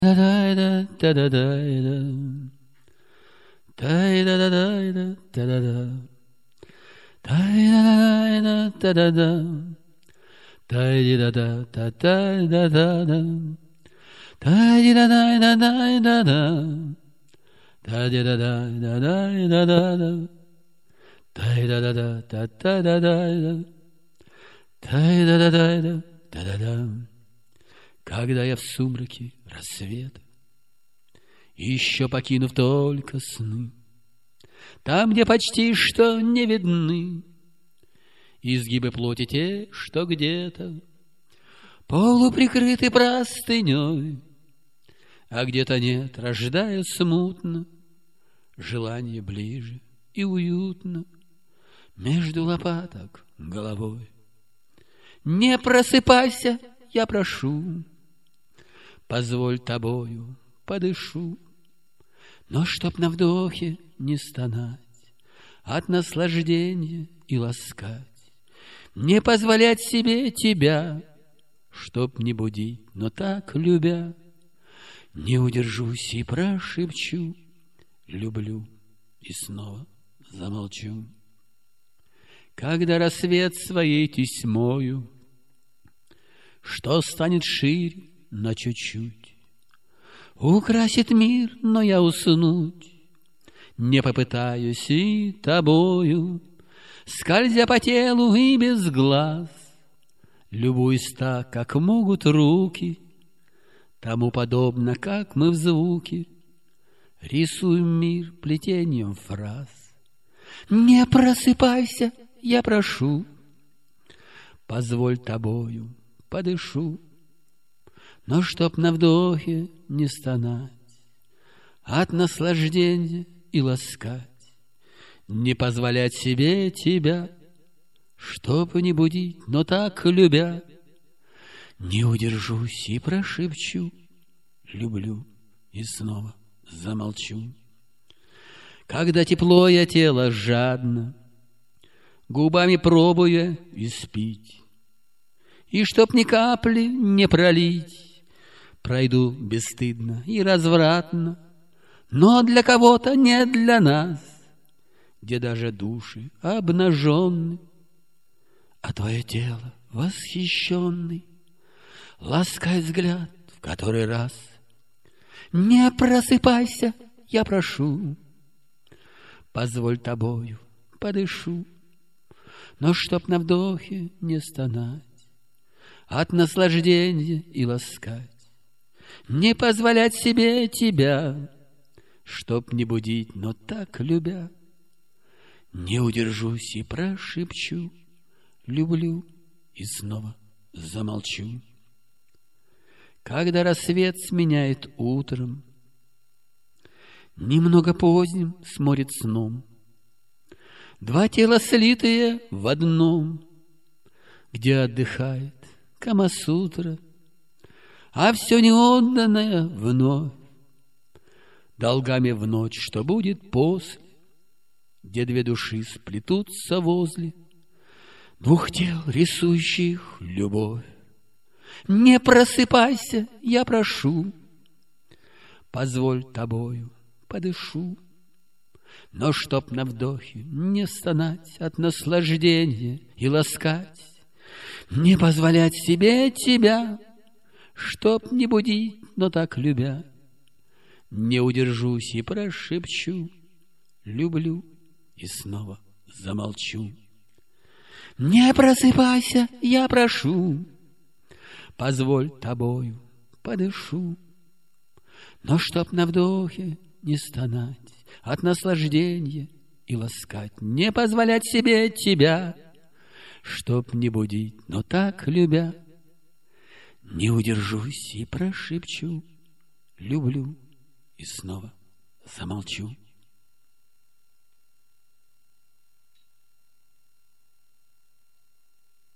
Когда я в сумраке рассвета, еще покинув только сны, там, где почти что не видны изгибы плоти те, что где-то полуприкрыты простыней, а где-то нет, рождая смутно желание ближе и уютно между лопаток головой. Не просыпайся, я прошу, позволь тобою подышу, но чтоб на вдохе не стонать от наслаждения и ласкать, не позволять себе тебя, чтоб не будить, но так любя, не удержусь и прошепчу: люблю, и снова замолчу. Когда рассвет своей тесьмою, что станет шире на чуть-чуть, украсит мир, но я уснуть не попытаюсь и тобою, скользя по телу и без глаз, любуюсь так, как могут руки, тому подобно, как мы в звуке рисуем мир плетением фраз. Не просыпайся, я прошу, позволь тобою подышу, но чтоб на вдохе не стонать от наслаждения и ласкать, не позволять себе тебя, чтоб не будить, но так любя, не удержусь и прошепчу: люблю, и снова замолчу. Когда тепло я тело жадно, губами пробуя испить, и чтоб ни капли не пролить, пройду бесстыдно и развратно, но для кого-то, не для нас, где даже души обнаженны, а твое тело восхищенный ласкает взгляд в который раз. Не просыпайся, я прошу, позволь тобою подышу, но чтоб на вдохе не стонать от наслаждения и ласкать, не позволять себе тебя, чтоб не будить, но так любя, не удержусь и прошепчу: люблю, и снова замолчу. Когда рассвет сменяет утром, немного поздним сморит сном, два тела слитые в одном, где отдыхает Камасутра, а все неотданное вновь долгами в ночь, что будет после, где две души сплетутся возле двух тел, рисующих любовь. Не просыпайся, я прошу, позволь тобою подышу, но чтоб на вдохе не стонать от наслаждения и ласкать, не позволять себе тебя, чтоб не будить, но так любя, не удержусь и прошепчу: люблю, и снова замолчу. Не просыпайся, я прошу, позволь тобою подышу, но чтоб на вдохе не стонать от наслаждения и ласкать, не позволять себе тебя, чтоб не будить, но так любя, не удержусь и прошепчу: люблю, и снова замолчу.